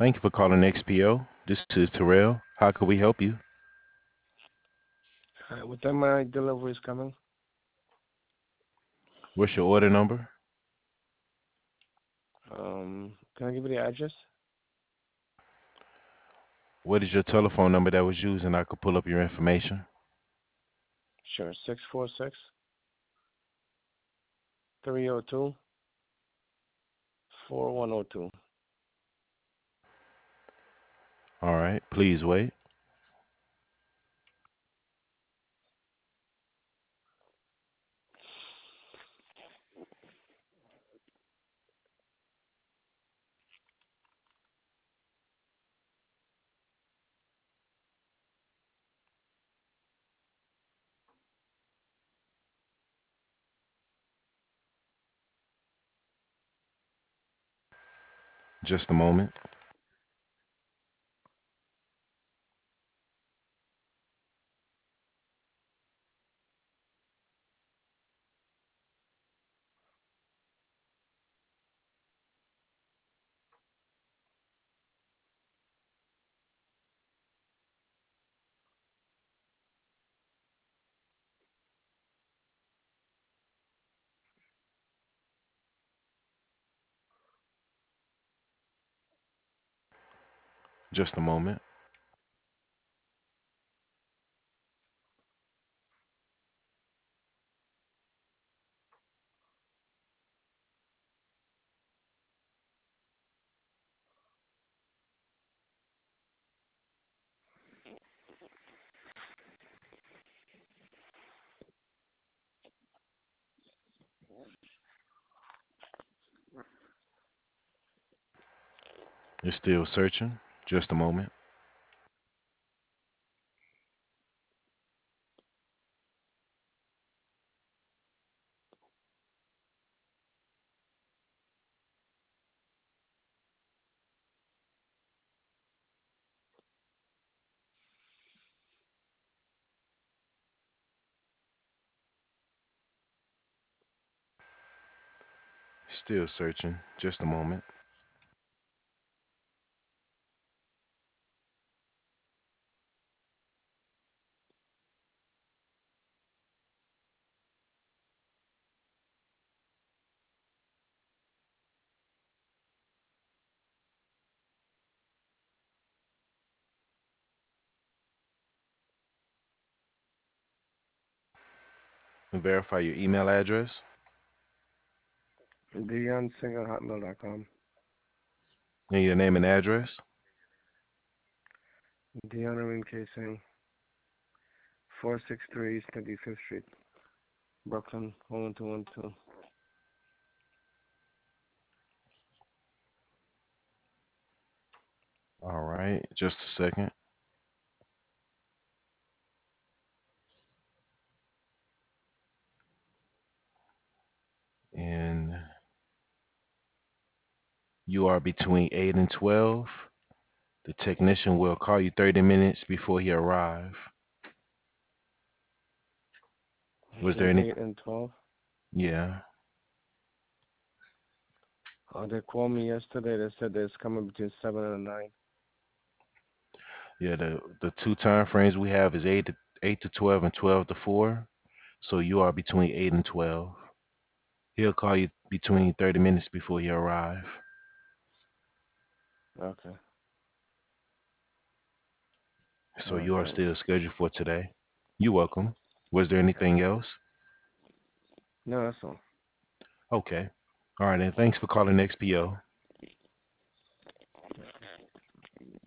Thank you for calling XPO. This is Terrell. How can we help you? What time my delivery is coming? What's your order number? Can I give you the address? What is your telephone number that was used and I could pull up your information? Sure, 646-302-4102. All right, please wait. Just a moment. Just a moment. You're still searching. Just a moment. Still searching. Just a moment. Verify your email address DeonSinger@hotmail.com. and your name and address. Deon Irene Casing, 463 East 25th Street, Brooklyn, 01212. All right, just a second. And you are between 8 and 12. The technician will call you 30 minutes before he arrive. Was there Between any? 8 and 12. Yeah. They called me yesterday. They said it's coming between 7 and 9. Yeah, the two time frames we have is 8 to 12 and 12 to 4. So you are between 8 and 12. He'll call you between 30 minutes before he arrive. Okay. So All right, you are thanks. still scheduled for today. You're welcome. Was there anything else? No, that's all. Okay. All right, and thanks for calling XPO.